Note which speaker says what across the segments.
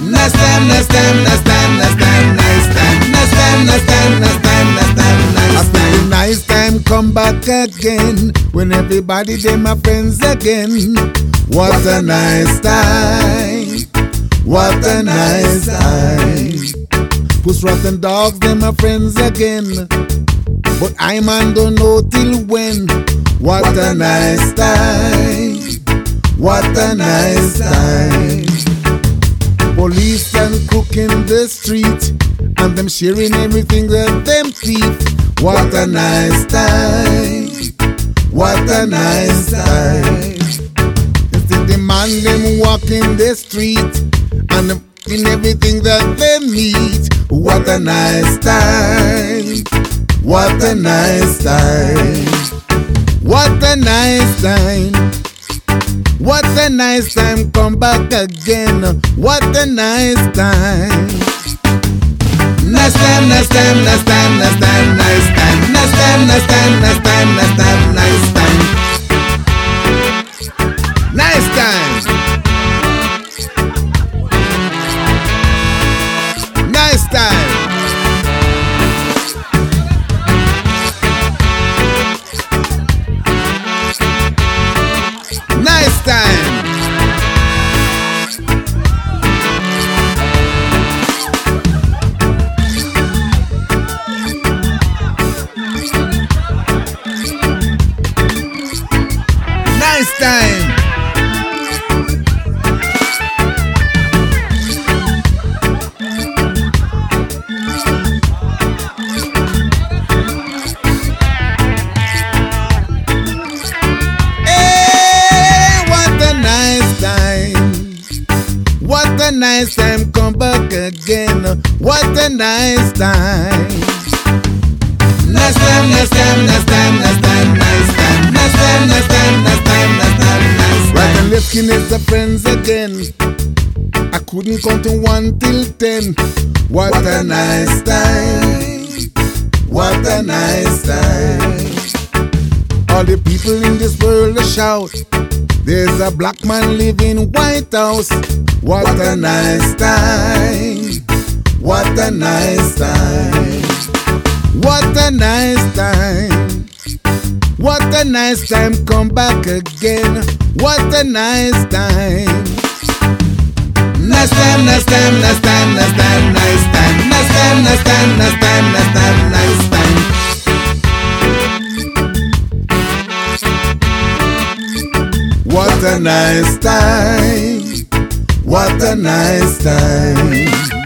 Speaker 1: Nice time, nice time, nice time, nice time, nice time, nice time, nice time, nice time, nice time, nice time.
Speaker 2: The nice time come back again when everybody they my friends again. What a nice time, what a nice time. Puss rotten dogs they my friends again, but I man don't know till when. What a nice time, what a nice time. Police and crook in the street, and them sharing everything that them thief. What a nice time, what a nice time. You see the man them walk in the street, and them in everything that they need. What a nice time, what a nice time. What a nice time, what a nice time, come back again. What a nice time.
Speaker 1: Nice time, nice time, nice time, nice time, nice time, nice time, nice time, nice time, nice time, nice time.
Speaker 2: Nice time. Nice time. Nice time. Nice time. What a nice time, come back again. What a nice time.
Speaker 1: Nice time, nice time, nice time, nice time, nice time, nice time, nice time, nice time, nice time, nice time.
Speaker 2: Right and left skin is the friends again. I couldn't count to 1 till 10. What a nice time, what a nice time. All the people in this world shout, there's a black man living White House. What a nice time, what a nice time. What a nice time, what a nice time, come back again. What a nice time.
Speaker 1: Nice time, nice time, nice time, nice time, nice time, nice time, nice time, nice time, nice time, nice time.
Speaker 2: What a nice time, what a nice time.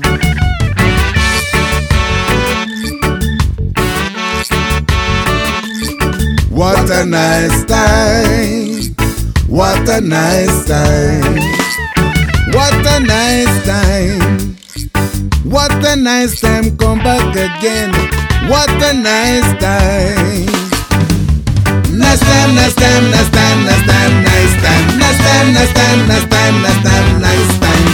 Speaker 2: What a nice time, what a nice time. What a nice time, what a nice time, come back again. What a nice time.
Speaker 1: Nice time, nice time, nice time, nice time, nice time, nice time, nice time, nice time, nice time, nice time.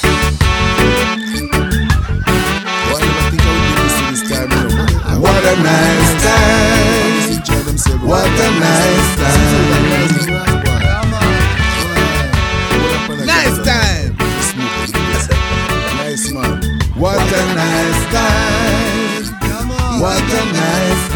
Speaker 2: What a nice time, what a nice time. Nice time.
Speaker 3: Nice man.
Speaker 2: What a nice time, what a nice time.